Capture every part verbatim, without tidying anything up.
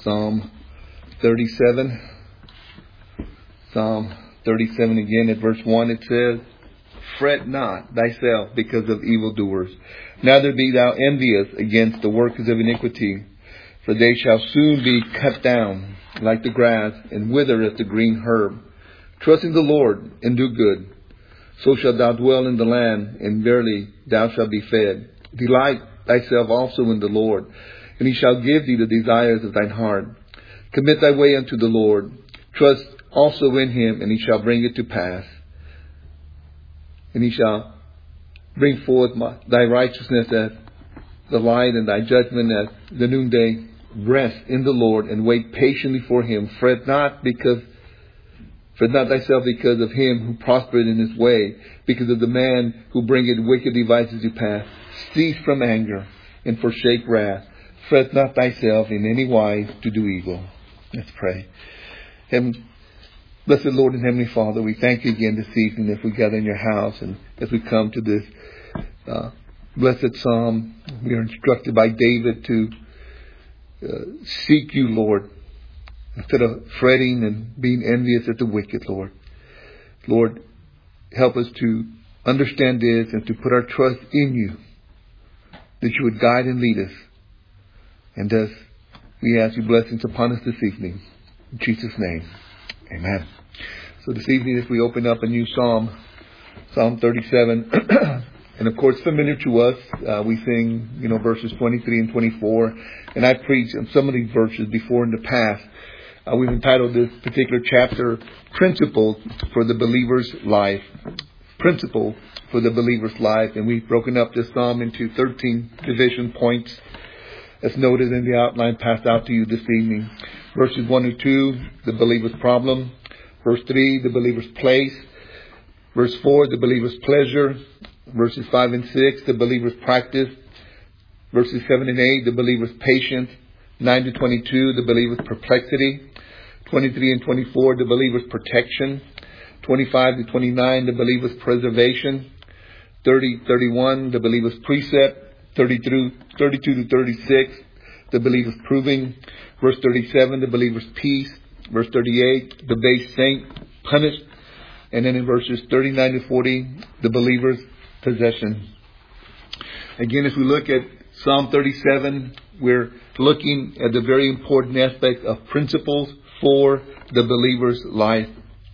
Psalm thirty-seven. Psalm thirty-seven again at verse one it says, "Fret not thyself because of evildoers, neither be thou envious against the workers of iniquity, for they shall soon be cut down like the grass and wither as the green herb. Trust in the Lord and do good, so shalt thou dwell in the land, and verily thou shalt be fed. Delight thyself also in the Lord, and He shall give thee the desires of thine heart. Commit thy way unto the Lord. Trust also in Him, and He shall bring it to pass. And He shall bring forth thy righteousness as the light, and thy judgment as the noonday. Rest in the Lord, and wait patiently for Him. Fret not because Fret not thyself because of him who prospered in his way, because of the man who bringeth wicked devices to pass. Cease from anger, and forsake wrath. Fret not thyself in any wise to do evil." Let's pray. Heaven, blessed Lord and Heavenly Father, we thank You again this evening as we gather in Your house, and as we come to this uh, blessed psalm. We are instructed by David to uh, seek You, Lord, instead of fretting and being envious at the wicked, Lord. Lord, help us to understand this and to put our trust in You, that You would guide and lead us. And thus, we ask Your blessings upon us this evening. In Jesus' name, amen. So this evening, as we open up a new psalm, Psalm thirty-seven, and of course familiar to us, uh, we sing, you know, verses twenty-three and twenty-four, and I preached on some of these verses before in the past. Uh, we've entitled this particular chapter, Principles for the Believer's Life. Principle for the Believer's Life. And we've broken up this psalm into thirteen division points, as noted in the outline passed out to you this evening. Verses one and two, the believer's problem. Verse three, the believer's place. Verse four, the believer's pleasure. Verses five and six, the believer's practice. Verses seven and eight, the believer's patience. nine to twenty-two, the believer's perplexity. twenty-three and twenty-four, the believer's protection. twenty-five to twenty-nine, the believer's preservation. thirty, thirty-one, the believer's precept. thirty-two, thirty-two to thirty-six, the believer's proving. Verse thirty-seven, the believer's peace. Verse thirty-eight, the base saint punished. And then in verses thirty-nine to forty, the believer's possession. Again, as we look at Psalm thirty-seven, we're looking at the very important aspect of principles for the believer's life.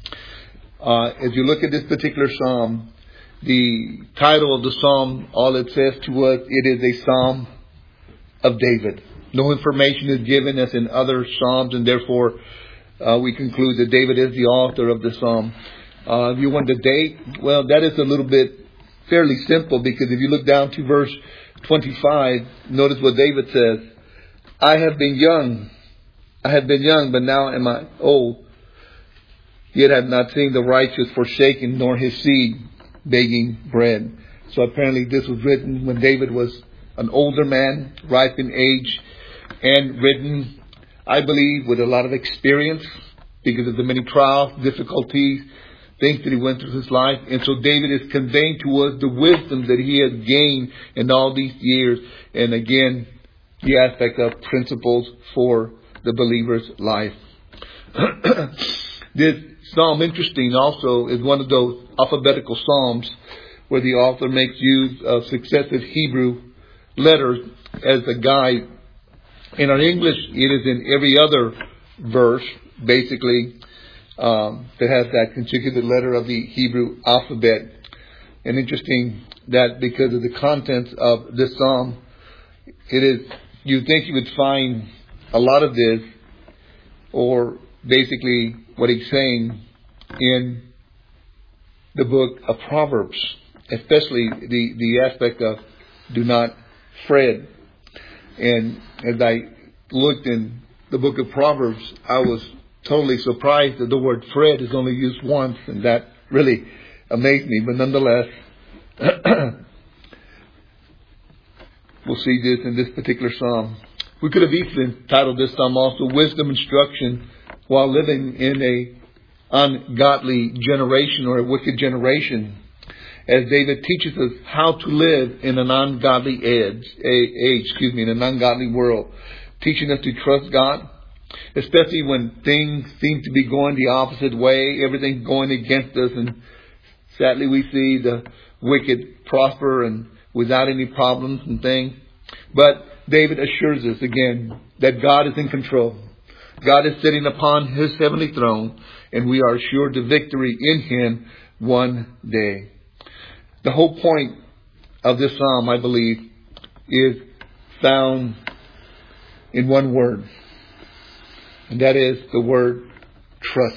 Uh, as you look at this particular psalm, the title of the psalm, all it says to us, it is a psalm of David. No information is given as in other psalms, and therefore uh, we conclude that David is the author of the psalm. Uh, if you want the date, well, that is a little bit fairly simple, because if you look down to verse twenty-five, notice what David says. I have been young. I have been young, but now am I old. Yet I have not seen the righteous forsaken, nor his seed begging bread. So apparently this was written when David was an older man, ripe in age, and written, I believe, with a lot of experience because of the many trials, difficulties, things that he went through his life. And so David is conveying to us the wisdom that he has gained in all these years. And again, the aspect of principles for the believer's life. This psalm, interesting also, is one of those alphabetical psalms where the author makes use of successive Hebrew letters as a guide. In our English, it is in every other verse, basically, um, that has that consecutive letter of the Hebrew alphabet. And interesting that because of the contents of this psalm, it is, you think you would find a lot of this, or basically what he's saying, in the book of Proverbs, especially the, the aspect of do not fret. And as I looked in the book of Proverbs, I was totally surprised that the word fret is only used once, and that really amazed me. But nonetheless, we'll see this in this particular psalm. We could have easily entitled this psalm also Wisdom Instruction while living in a ungodly generation or a wicked generation, as David teaches us how to live in an ungodly age, age, excuse me, in an ungodly world, teaching us to trust God, Especially when things seem to be going the opposite way, everything's going against us, and sadly we see the wicked prosper and without any problems and things. But David assures us again that God is in control. God is sitting upon His heavenly throne, and we are assured of victory in Him one day. The whole point of this psalm, I believe, is found in one word. And that is the word trust.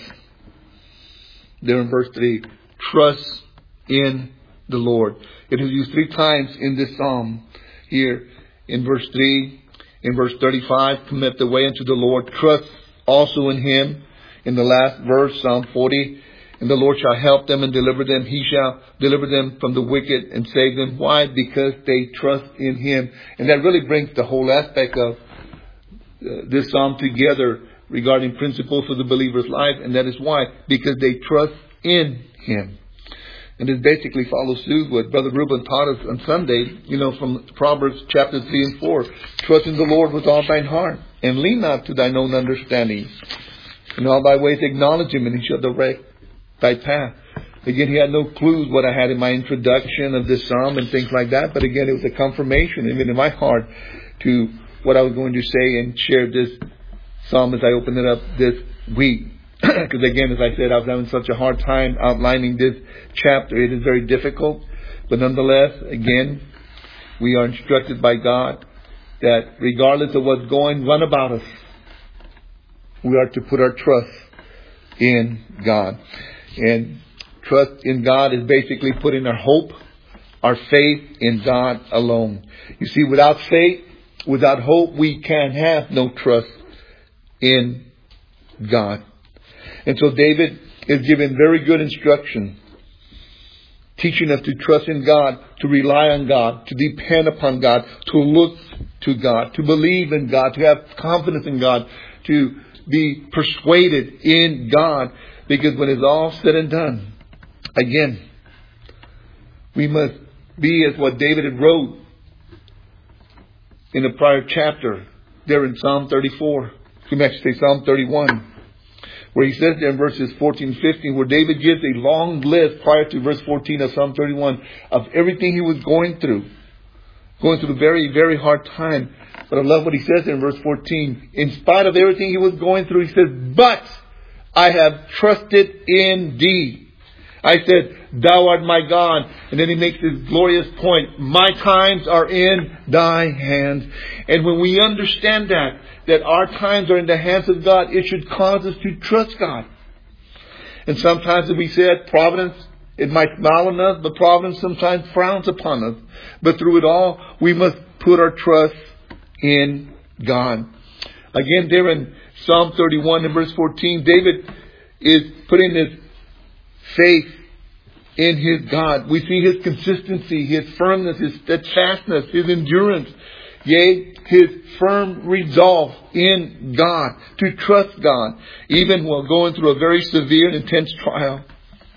There in verse three, trust in the Lord. It is used three times in this psalm. Here in verse three, in verse thirty-five, commit the way unto the Lord. Trust also in Him. In the last verse, Psalm forty, and the Lord shall help them and deliver them. He shall deliver them from the wicked and save them. Why? Because they trust in Him. And that really brings the whole aspect of uh, this psalm together regarding principles for the believer's life. And that is why. Because they trust in Him. And it basically follows suit what Brother Reuben taught us on Sunday, you know, from Proverbs chapter three and four. Trust in the Lord with all thine heart, and lean not to thine own understanding. In all thy ways acknowledge Him, and He shall direct thy path. Again, he had no clues what I had in my introduction of this psalm and things like that. But again, it was a confirmation, even in my heart, to what I was going to say and share this psalm as I opened it up this week. Because again, as I said, I was having such a hard time outlining this chapter. It is very difficult. But nonetheless, again, we are instructed by God that regardless of what's going on about us, we are to put our trust in God. And trust in God is basically putting our hope, our faith in God alone. You see, without faith, without hope, we can have no trust in God. And so David is given very good instruction, teaching us to trust in God, to rely on God, to depend upon God, to look to God, to believe in God, to have confidence in God, to be persuaded in God. Because when it's all said and done, again, we must be as what David had wrote in a prior chapter there in Psalm thirty-four. You can actually say Psalm thirty-one. Where he says there in verses fourteen and fifteen, where David gives a long list prior to verse fourteen of Psalm thirty-one of everything he was going through. Going through a very, very hard time. But I love what he says there in verse fourteen. In spite of everything he was going through, he says, but I have trusted in Thee. I said, Thou art my God. And then he makes this glorious point. My times are in Thy hands. And when we understand that, that our times are in the hands of God, it should cause us to trust God. And sometimes, as we said, providence, it might smile on us, but providence sometimes frowns upon us. But through it all, we must put our trust in God. Again, there in Psalm thirty-one and verse fourteen, David is putting his faith in his God. We see his consistency, his firmness, his steadfastness, his endurance. Yea, his firm resolve in God, to trust God, even while going through a very severe and intense trial.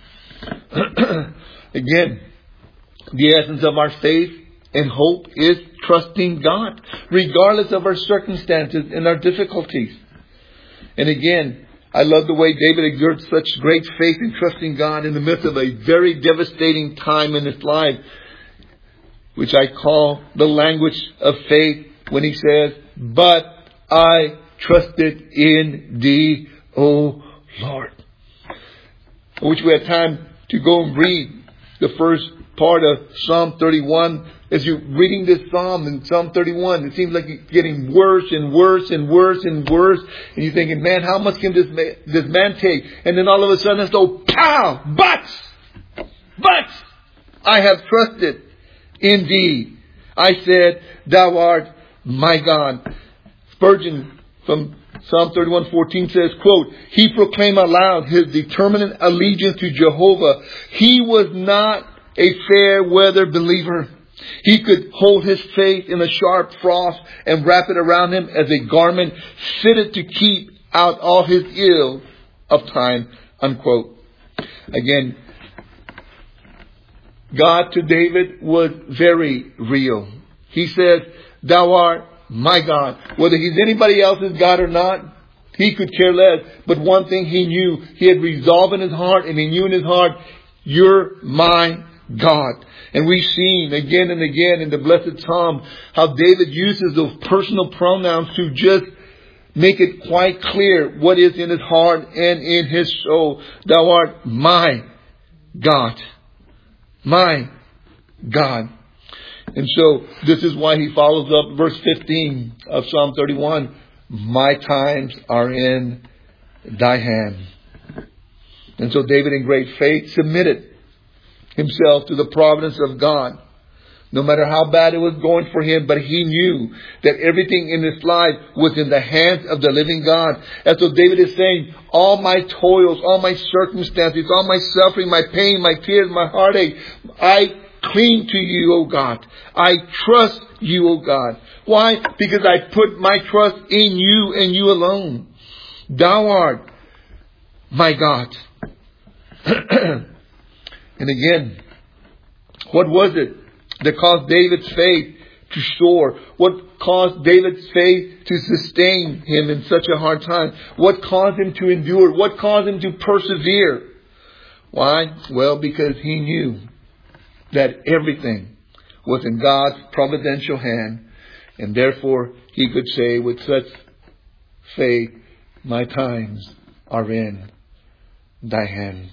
Again, the essence of our faith and hope is trusting God, regardless of our circumstances and our difficulties. And again, I love the way David exerts such great faith in trusting God in the midst of a very devastating time in his life, which I call the language of faith, when he says, but I trusted in Thee, O Lord. I wish we had time to go and read the first part of Psalm thirty-one. As you're reading this Psalm in Psalm thirty-one, it seems like it's getting worse and worse and worse and worse. And you're thinking, man, how much can this man, this man take? And then all of a sudden it's so, pow! But! But! I have trusted in Thee. I said, Thou art my God. Spurgeon from Psalm thirty-one fourteen says, quote, He proclaimed aloud his determinate allegiance to Jehovah. He was not a fair weather believer. He could hold his faith in a sharp frost and wrap it around him as a garment fitted to keep out all his ill of time, unquote. Again, God to David was very real. He says, Thou art my God. Whether he's anybody else's God or not, He could care less. But one thing he knew, he had resolved in his heart, and he knew in his heart, you're my God. And we've seen again and again in the blessed Psalm how David uses those personal pronouns to just make it quite clear what is in his heart and in his soul. Thou art my God. My God. And so this is why he follows up verse fifteen of Psalm thirty-one. My times are in thy hand. And so David in great faith submitted himself to the providence of God. No matter how bad it was going for him, but he knew that everything in his life was in the hands of the living God. And so David is saying, all my toils, all my circumstances, all my suffering, my pain, my tears, my heartache, I cling to you, O God. I trust you, O God. Why? Because I put my trust in you and you alone. Thou art my God. And again, what was it that caused David's faith to soar? What caused David's faith to sustain him in such a hard time? What caused him to endure? What caused him to persevere? Why? Well, because he knew that everything was in God's providential hand. And therefore, he could say with such faith, my times are in thy hand.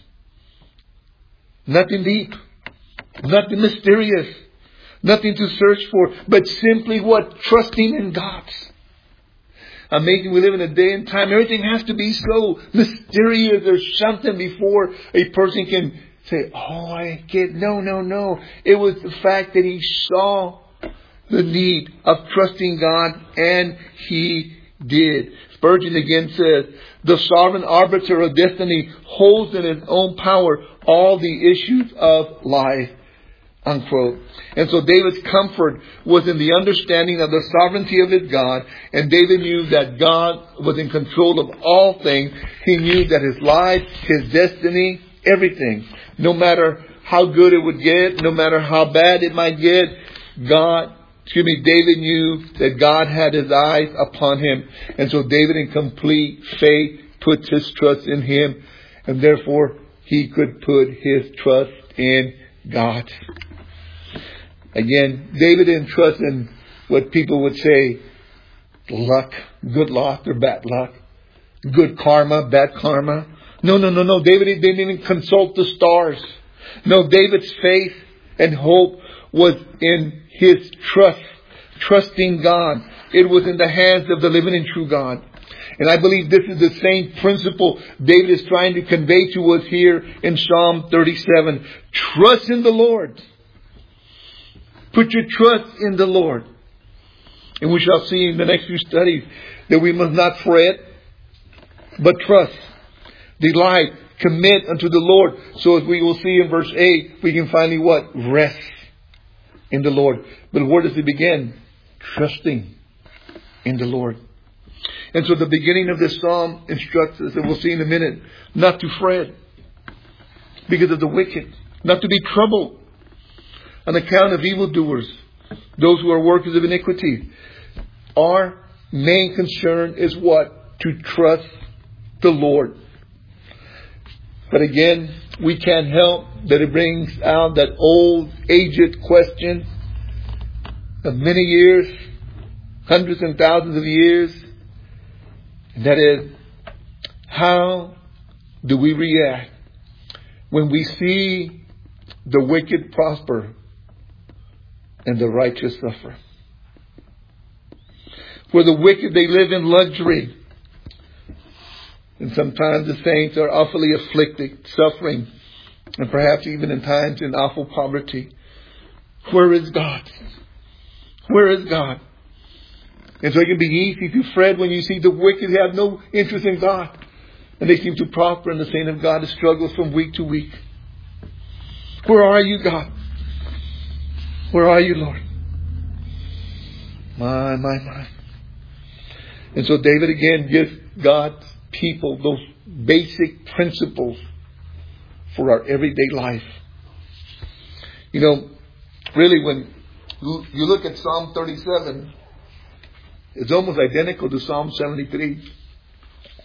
Nothing deep. Nothing mysterious. Nothing to search for. But simply what? Trusting in God. Amazing, we live in a day and time. Everything has to be so mysterious. There's something before a person can say, oh, I get. No, no, no. It was the fact that he saw the need of trusting God, and he did. Spurgeon again says, the sovereign arbiter of destiny holds in his own power all the issues of life. Unquote. And so David's comfort was in the understanding of the sovereignty of his God. And David knew that God was in control of all things. He knew that his life, his destiny, everything, no matter how good it would get, no matter how bad it might get, God, excuse me, David knew that God had his eyes upon him. And so David in complete faith puts his trust in him. And therefore he could put his trust in God. Again, David didn't trust in what people would say, luck, good luck or bad luck, good karma, bad karma. No, no, no, no. David didn't even consult the stars. No, David's faith and hope was in his trust, trusting God. It was in the hands of the living and true God. And I believe this is the same principle David is trying to convey to us here in Psalm thirty-seven. Trust in the Lord. Put your trust in the Lord. And we shall see in the next few studies that we must not fret, but trust, delight, commit unto the Lord. So as we will see in verse eight, we can finally what? Rest in the Lord. But where does it begin? Trusting in the Lord. And so the beginning of this psalm instructs us, and we'll see in a minute, not to fret because of the wicked, not to be troubled on account of evildoers, those who are workers of iniquity. Our main concern is what? To trust the Lord. But again, we can't help that it brings out that old, aged question of many years, hundreds and thousands of years. And that is, how do we react when we see the wicked prosper and the righteous suffer? For the wicked, they live in luxury. And sometimes the saints are awfully afflicted, suffering, and perhaps even in times in awful poverty. Where is God? Where is God? And so it can be easy to fret when you see the wicked have no interest in God. And they seem to prosper, and the saint of God struggles from week to week. Where are you, God? Where are you, Lord? My, my, my. And so David again gives God's people those basic principles for our everyday life. You know, really when you look at Psalm thirty-seven, it's almost identical to Psalm seventy-three.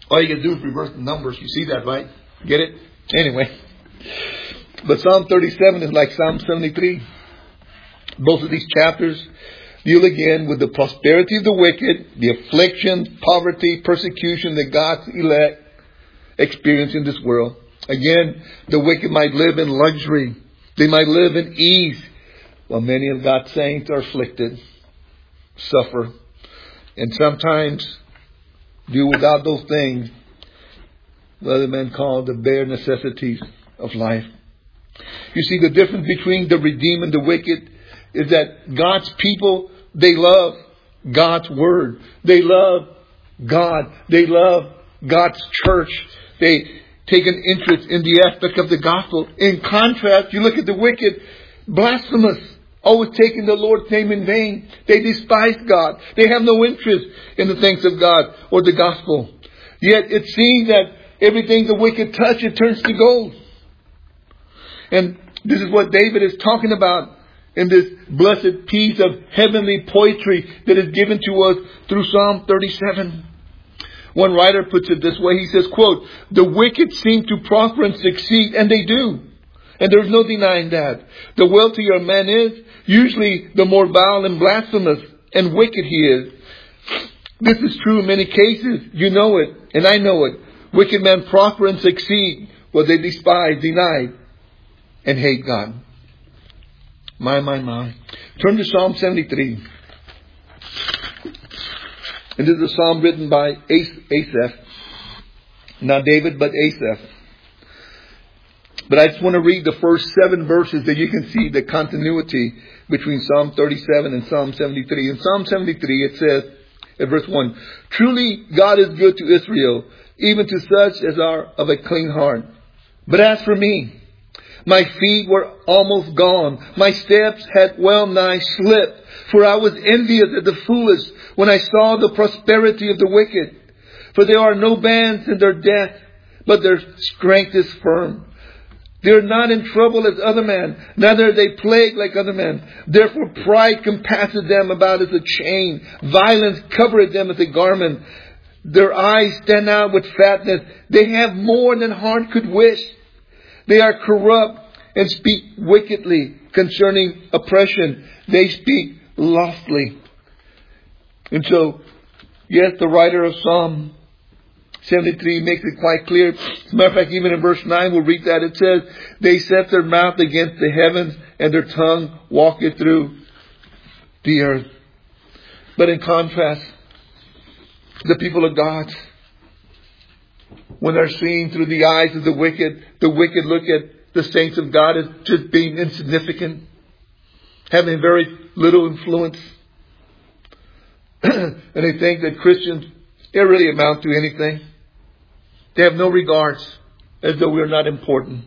All you can do is reverse the numbers. You see that, right? Get it? Anyway. But Psalm thirty-seven is like Psalm seventy-three. Both of these chapters deal again with the prosperity of the wicked, the affliction, poverty, persecution that God's elect experience in this world. Again, the wicked might live in luxury. They might live in ease, while many of God's saints are afflicted, suffer, and sometimes do without those things what other men call the bare necessities of life. You see, the difference between the redeemed and the wicked is that God's people, they love God's Word. They love God. They love God's church. They take an interest in the aspect of the gospel. In contrast, you look at the wicked, blasphemous, always taking the Lord's name in vain. They despise God. They have no interest in the things of God or the gospel. Yet it seems that everything the wicked touch, it turns to gold. And this is what David is talking about in this blessed piece of heavenly poetry that is given to us through Psalm thirty-seven. One writer puts it this way. He says, quote, "The wicked seem to prosper and succeed," and they do. And there's no denying that. The wealthier a man is, usually the more vile and blasphemous and wicked he is. This is true in many cases. You know it, and I know it. Wicked men prosper and succeed, while they despise, deny, and hate God. My, my, my. Turn to Psalm seventy-three. And this is a psalm written by Asaph. Not David, but Asaph. But I just want to read the first seven verses that you can see the continuity between Psalm thirty-seven and Psalm seventy-three. In Psalm seventy-three it says, at verse one, "Truly God is good to Israel, even to such as are of a clean heart. But as for me, my feet were almost gone. My steps had well nigh slipped. For I was envious at the foolish when I saw the prosperity of the wicked. For there are no bands in their death, but their strength is firm. They are not in trouble as other men, neither are they plagued like other men. Therefore pride compasseth them about as a chain. Violence covereth them as a garment. Their eyes stand out with fatness. They have more than heart could wish. They are corrupt and speak wickedly concerning oppression. They speak loftily." And so, yes, the writer of Psalm seventy-three makes it quite clear. As a matter of fact, even in verse nine, we'll read that. It says, "They set their mouth against the heavens, and their tongue walketh through the earth." But in contrast, the people of God, when they're seen through the eyes of the wicked, the wicked look at the saints of God as just being insignificant, having very little influence. And they think that Christians, they really amount to anything. They have no regards, as though we are not important.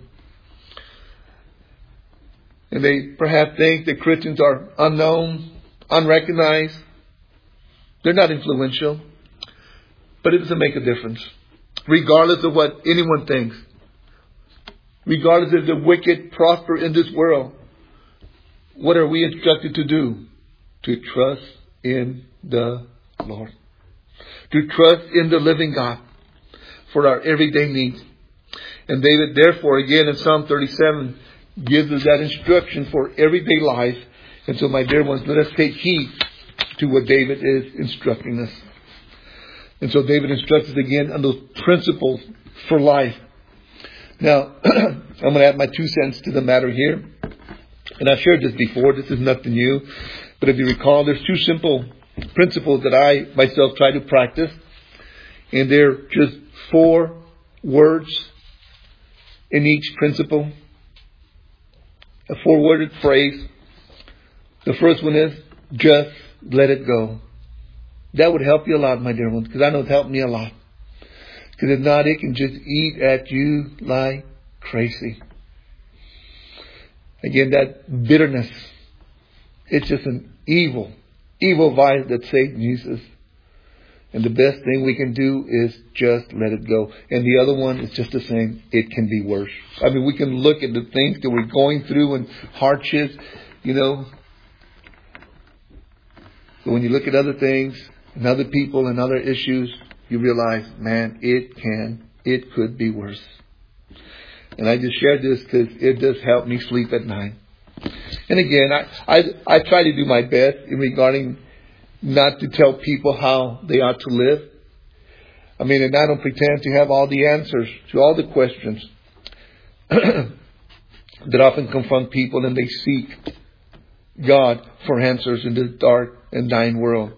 And they perhaps think that Christians are unknown, unrecognized. They're not influential. But it doesn't make a difference. Regardless of what anyone thinks. Regardless if the wicked prosper in this world. What are we instructed to do? To trust in the Lord. To trust in the living God for our everyday needs. And David, therefore, again in Psalm thirty-seven, gives us that instruction for everyday life. And so, my dear ones, let us take heed to what David is instructing us. And so David instructs us again on those principles for life. Now, I'm going to add my two cents to the matter here. And I've shared this before. This is nothing new. But if you recall, there's two simple principles that I myself try to practice. And they're just four words in each principle. A four-worded phrase. The first one is, just let it go. That would help you a lot, my dear ones, because I know it's helped me a lot. Because if not, it can just eat at you like crazy. Again, that bitterness, it's just an evil, evil vice that Satan uses. And the best thing we can do is just let it go. And the other one is just the same. It can be worse. I mean, we can look at the things that we're going through and hardships, you know. But when you look at other things and other people and other issues, you realize, man, it can, it could be worse. And I just shared this because it does help me sleep at night. And again, I, I, I try to do my best in regarding not to tell people how they ought to live. I mean, and I don't pretend to have all the answers to all the questions that often confront people, and they seek God for answers in this dark and dying world.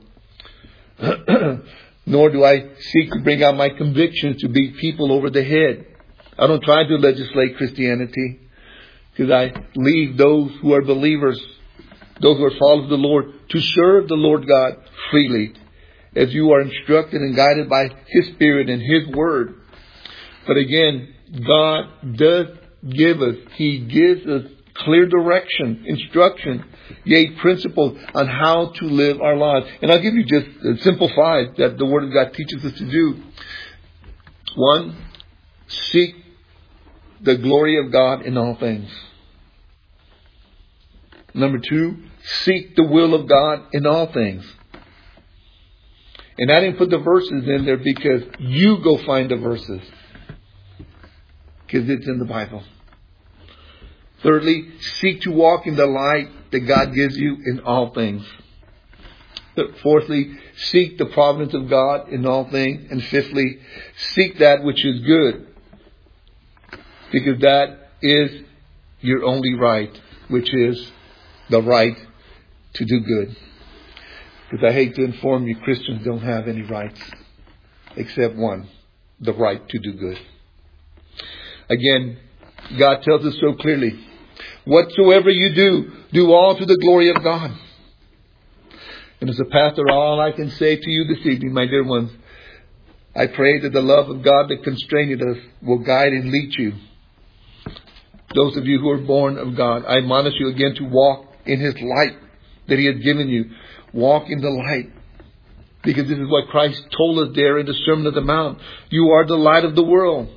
Nor do I seek to bring out my convictions to beat people over the head. I don't try to legislate Christianity, because I leave those who are believers, those who are followers of the Lord, to serve the Lord God freely, as you are instructed and guided by His Spirit and His Word. But again, God does give us, He gives us clear direction, instruction, yea, principles on how to live our lives. And I'll give you just a simple five that the Word of God teaches us to do. One, seek the glory of God in all things. Number two, seek the will of God in all things. And I didn't put the verses in there because you go find the verses, because it's in the Bible. Thirdly, seek to walk in the light that God gives you in all things. Fourthly, seek the providence of God in all things. And fifthly, seek that which is good, because that is your only right, which is the right to do good. Because I hate to inform you, Christians don't have any rights except one, the right to do good. Again, God tells us so clearly, whatsoever you do, do all to the glory of God. And as a pastor, all I can say to you this evening, my dear ones, I pray that the love of God that constrained us will guide and lead you. Those of you who are born of God, I admonish you again to walk in His light that He has given you. Walk in the light. Because this is what Christ told us there in the Sermon on the Mount. You are the light of the world.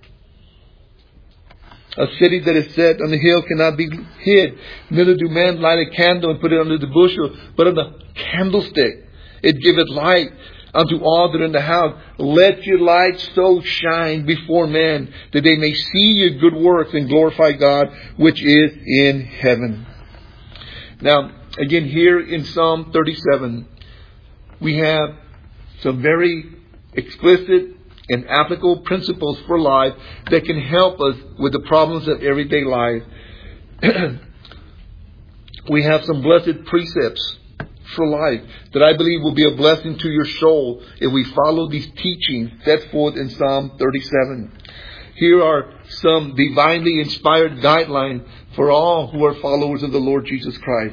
A city that is set on the hill cannot be hid. Neither do men light a candle and put it under the bushel, but on the candlestick. It giveth light unto all that are in the house. Let your light so shine before men, that they may see your good works and glorify God which is in heaven. Now, again, here in Psalm thirty-seven, we have some very explicit and applicable principles for life that can help us with the problems of everyday life. We have some blessed precepts for life that I believe will be a blessing to your soul if we follow these teachings set forth in Psalm thirty-seven. Here are some divinely inspired guidelines for all who are followers of the Lord Jesus Christ.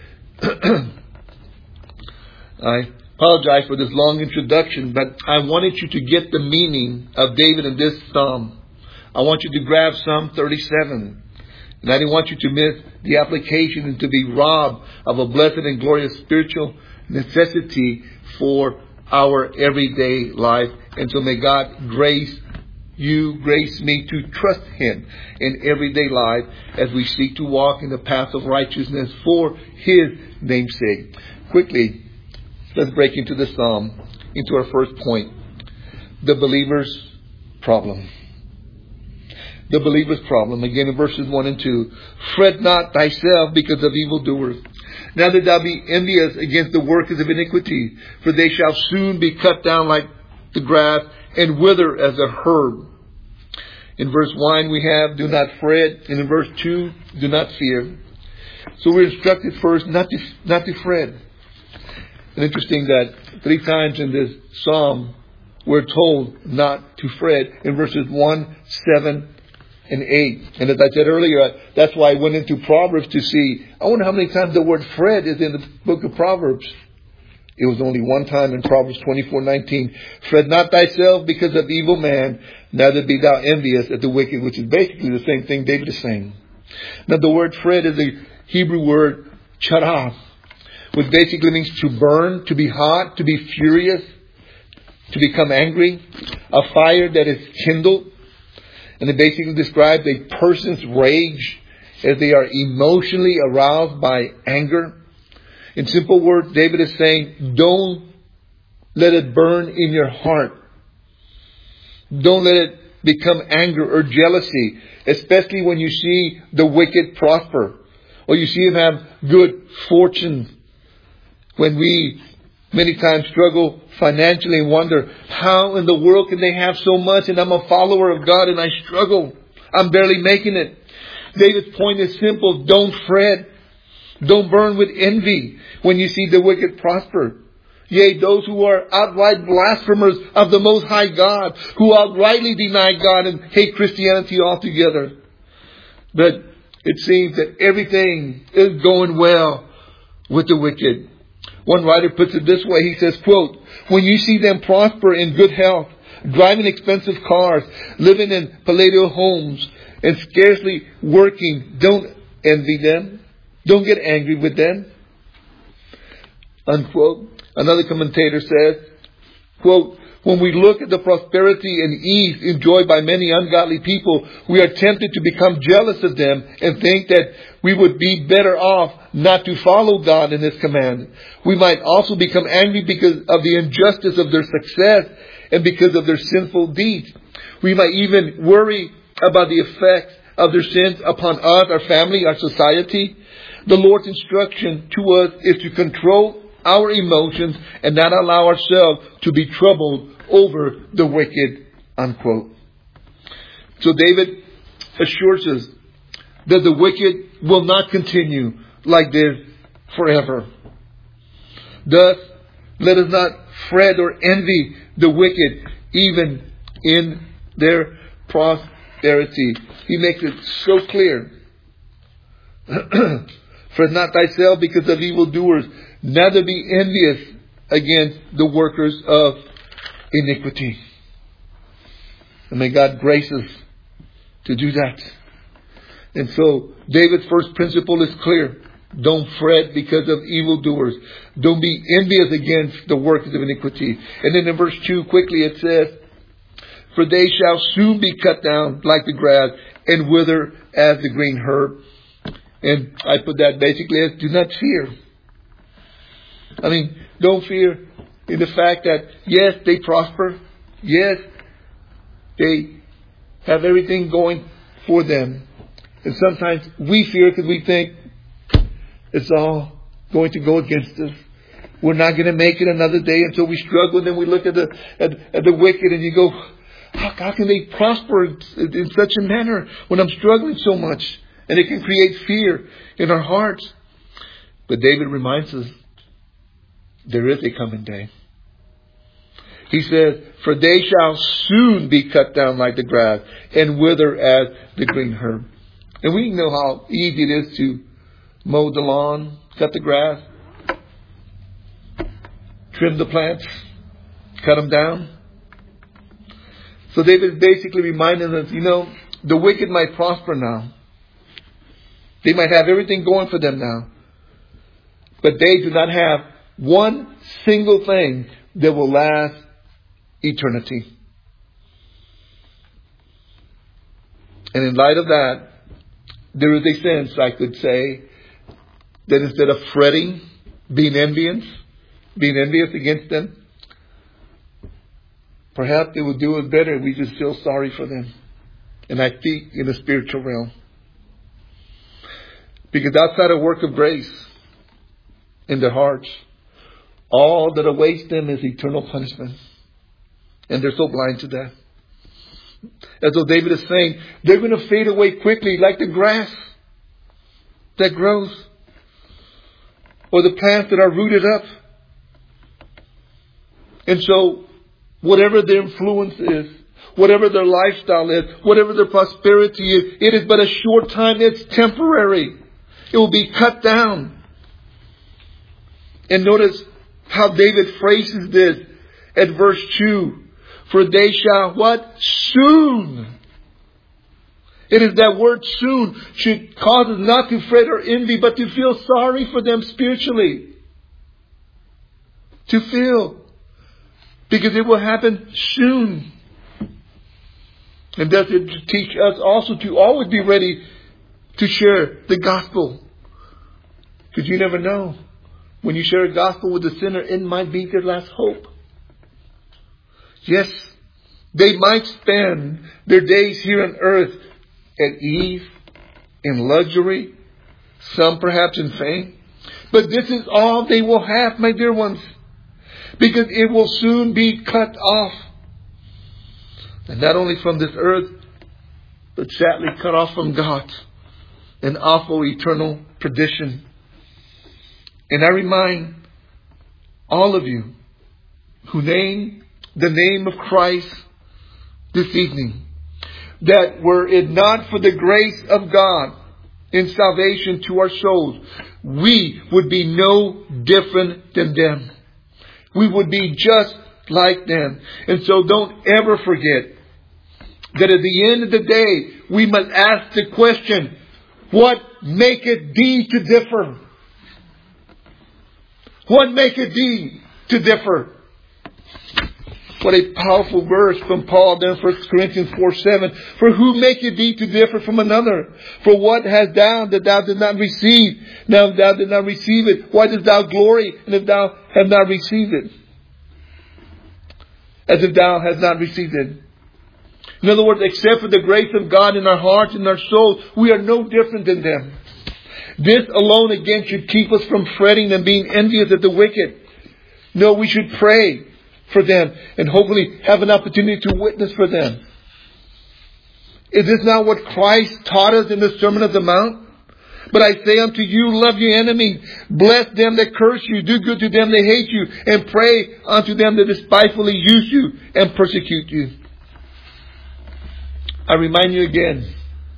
I apologize for this long introduction, but I wanted you to get the meaning of David in this psalm. I want you to grab Psalm thirty-seven. And I didn't want you to miss the application and to be robbed of a blessed and glorious spiritual necessity for our everyday life. And so may God grace you, grace me to trust Him in everyday life as we seek to walk in the path of righteousness for His name's sake. Quickly, let's break into the psalm, into our first point. The believer's problem. The believer's problem. Again in verses one and two. Fret not thyself because of evildoers. Neither thou be envious against the workers of iniquity, for they shall soon be cut down like the grass and wither as a herb. In verse one we have, do not fret. And in verse two, do not fear. So we're instructed first not to, not to fret. And interesting that three times in this psalm we're told not to fret. In verses one, seven, and eight. And as I said earlier, that's why I went into Proverbs to see, I wonder how many times the word fret is in the book of Proverbs. It was only one time in Proverbs twenty-four nineteen. Fret not thyself because of evil man, neither be thou envious at the wicked, which is basically the same thing David is saying. Now the word fret is a Hebrew word charah, which basically means to burn, to be hot, to be furious, to become angry, a fire that is kindled. And it basically describes a person's rage as they are emotionally aroused by anger. In simple words, David is saying, don't let it burn in your heart Don't let it become anger or jealousy, especially when you see the wicked prosper or you see them have good fortune. When we many times struggle financially and wonder, how in the world can they have so much and I'm a follower of God and I struggle. I'm barely making it. David's point is simple. Don't fret. Don't burn with envy when you see the wicked prosper. Yea, those who are outright blasphemers of the Most High God, who outrightly deny God and hate Christianity altogether. But it seems that everything is going well with the wicked. One writer puts it this way. He says, quote, when you see them prosper in good health, driving expensive cars, living in palatial homes, and scarcely working, don't envy them. Don't get angry with them. Unquote. Another commentator says, quote, when we look at the prosperity and ease enjoyed by many ungodly people, we are tempted to become jealous of them and think that we would be better off not to follow God in His command. We might also become angry because of the injustice of their success and because of their sinful deeds. We might even worry about the effects of their sins upon us, our family, our society. The Lord's instruction to us is to control our emotions and not allow ourselves to be troubled over the wicked, unquote. So David assures us that the wicked will not continue like this forever. Thus, let us not fret or envy the wicked even in their prosperity. He makes it so clear. Fret not thyself because of evildoers, neither be envious against the workers of iniquity. And may God grace us to do that. And so, David's first principle is clear. Don't fret because of evildoers. Don't be envious against the workers of iniquity. And then in verse two, quickly it says, for they shall soon be cut down like the grass and wither as the green herb. And I put that basically as, do not fear. I mean, don't fear in the fact that, yes, they prosper. Yes, they have everything going for them. And sometimes we fear because we think it's all going to go against us. We're not going to make it another day until we struggle. And then we look at the at, at the wicked and you go, how, how can they prosper in such a manner when I'm struggling so much? And it can create fear in our hearts. But David reminds us, there is a coming day. He says, for they shall soon be cut down like the grass and wither as the green herb. And we know how easy it is to mow the lawn, cut the grass, trim the plants, cut them down. So David is basically reminding us, you know, the wicked might prosper now. They might have everything going for them now. But they do not have one single thing that will last eternity. And in light of that, there is a sense, I could say, that instead of fretting, being envious, being envious against them, perhaps they would do it better if we just feel sorry for them. And I speak in the spiritual realm. Because outside a work of grace in their hearts, all that awaits them is eternal punishment. And they're so blind to that. As though David is saying, they're going to fade away quickly like the grass that grows. Or the plants that are rooted up. And so, whatever their influence is, whatever their lifestyle is, whatever their prosperity is, it is but a short time. It's temporary. It will be cut down. And notice how David phrases this at verse two. For they shall what? Soon. It is that word soon should cause us not to fret or envy, but to feel sorry for them spiritually. To feel. Because it will happen soon. And does it teach us also to always be ready to share the gospel? Because you never know. When you share a gospel with a sinner, it might be their last hope. Yes, They might spend their days here on earth at ease, in luxury, some perhaps in fame. But this is all they will have, my dear ones, because it will soon be cut off. And not only from this earth, but sadly cut off from God, an awful eternal perdition. And I remind all of you who name the name of Christ this evening, that were it not for the grace of God in salvation to our souls, we would be no different than them. We would be just like them. And so don't ever forget that at the end of the day, we must ask the question, what maketh thee to differ? What maketh thee to differ? What a powerful verse from Paul there in First Corinthians four seven. For who maketh thee to differ from another? For what hast thou that thou did not receive? Now if thou did not receive it, why dost thou glory, and if thou have not received it? As if thou hast not received it. In other words, except for the grace of God in our hearts and our souls, we are no different than them. This alone again should keep us from fretting and being envious at the wicked. No, we should pray for them and hopefully have an opportunity to witness for them. Is this not what Christ taught us in the Sermon on the Mount? But I say unto you, love your enemies, bless them that curse you, do good to them that hate you, and pray unto them that despitefully use you and persecute you. I remind you again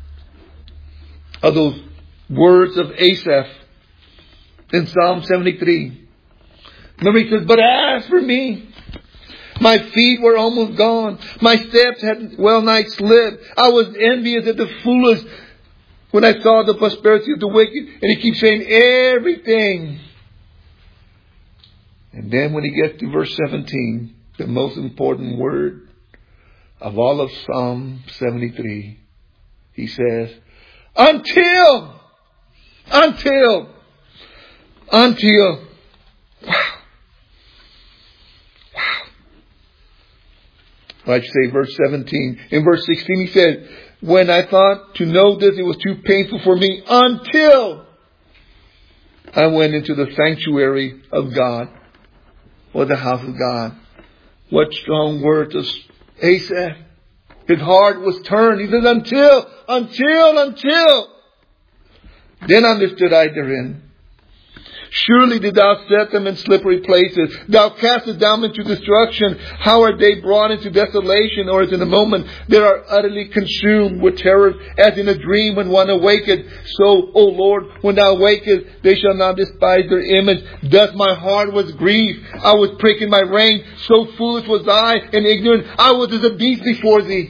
of those words of Asaph in Psalm seventy-three. Remember, he says, but as for me, my feet were almost gone. My steps had well nigh slipped. I was envious at the foolish when I saw the prosperity of the wicked. And he keeps saying everything. And then when he gets to verse seventeen, the most important word of all of Psalm seventy-three, he says, until, until, until, wow. I should say verse seventeen. In verse sixteen he said, when I thought to know this, it was too painful for me until I went into the sanctuary of God, or the house of God. What strong words of Asaph. His heart was turned. He says, until, until, until. Then understood I therein. Surely did thou set them in slippery places. Thou castest them into destruction. How are they brought into desolation? Or as in a moment they are utterly consumed with terror, as in a dream when one awaketh. So, O Lord, when thou awakest, they shall not despise their image. Thus my heart was grieved. I was pricking my rein. So foolish was I and ignorant. I was as a beast before thee.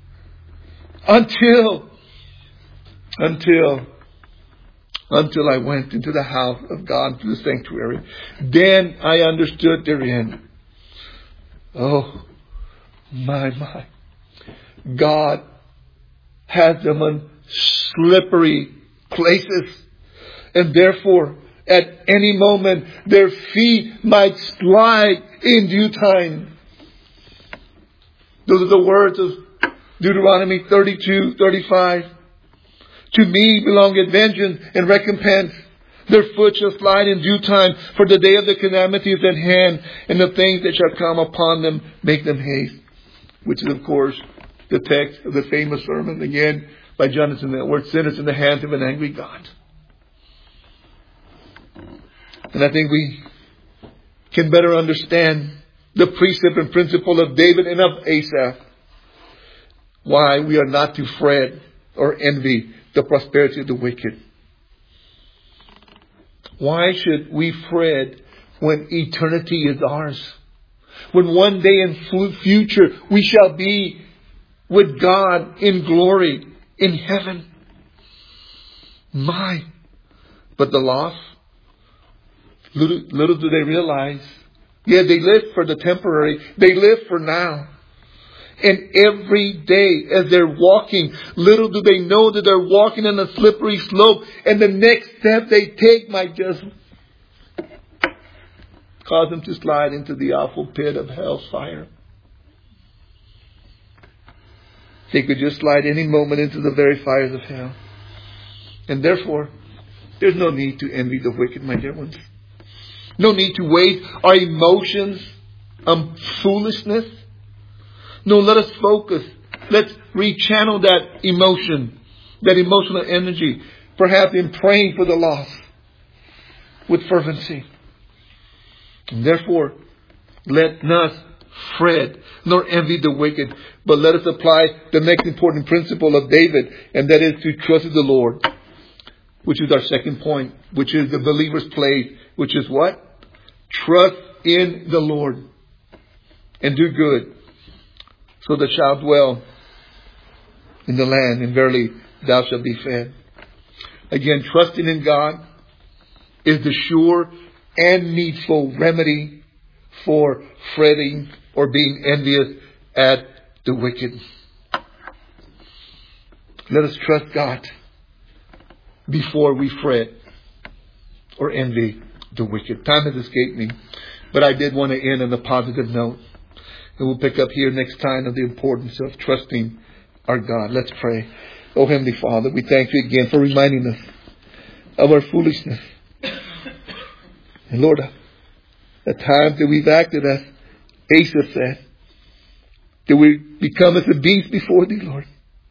Until, until, Until I went into the house of God, to the sanctuary. Then I understood therein. Oh, my, my. God has them on slippery places. And therefore, at any moment, their feet might slide in due time. Those are the words of Deuteronomy thirty-two, thirty-five. To me belongeth vengeance and recompense. Their foot shall slide in due time, for the day of the calamity is at hand, and the things that shall come upon them make them haste. Which is, of course, the text of the famous sermon, again, by Jonathan Edwards, sinners in the hands of an angry God. And I think we can better understand the precept and principle of David and of Asaph, why we are not to fret or envy the prosperity of the wicked. Why should we fret when eternity is ours? When one day in future we shall be with God in glory in heaven. My, but the loss, little, little do they realize. Yeah, they live for the temporary. They live for now. And every day as they're walking, little do they know that they're walking on a slippery slope, and the next step they take might just cause them to slide into the awful pit of hell's fire. they could just slide any moment into the very fires of hell. And therefore, there's no need to envy the wicked, my dear ones. No need to waste our emotions on foolishness. No, let us focus. Let's rechannel that emotion, that emotional energy, perhaps in praying for the lost with fervency. And therefore, let not fret nor envy the wicked, but let us apply the next important principle of David, and that is to trust in the Lord, which is our second point, which is the believer's place, which is what? Trust in the Lord and do good, so thou shalt dwell in the land, and verily thou shalt be fed. Again, trusting in God is the sure and needful remedy for fretting or being envious at the wicked. Let us trust God before we fret or envy the wicked. Time has escaped me, but I did want to end on a positive note. And we'll pick up here next time of the importance of trusting our God. Let's pray. Oh, Heavenly Father, we thank you again for reminding us of our foolishness. And Lord, the times that we've acted as Asa said, that we become as a beast before thee, Lord.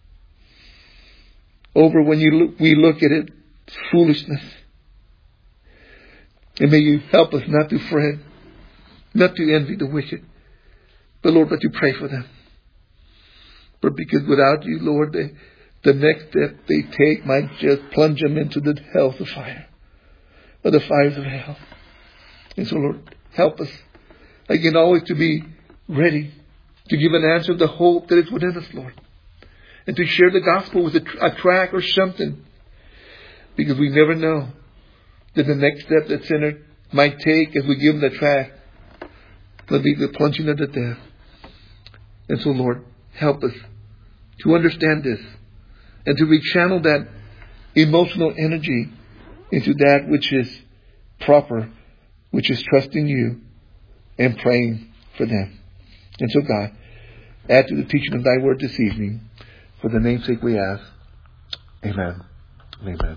Over when you look, we look at it, it's foolishness. And may you help us not to fret, not to envy the wicked, but Lord, but to pray for them. But because without you, Lord, they, the next step they take might just plunge them into the hell of fire, or the fires of hell. And so, Lord, help us again always to be ready to give an answer of the hope that is within us, Lord. And to share the gospel with a, a track or something. Because we never know that the next step that sinner might take as we give them the track will be the plunging of the death. And so, Lord, help us to understand this and to rechannel that emotional energy into that which is proper, which is trusting you and praying for them. And so, God, add to the teaching of thy word this evening. For the name's sake we ask. Amen. Amen.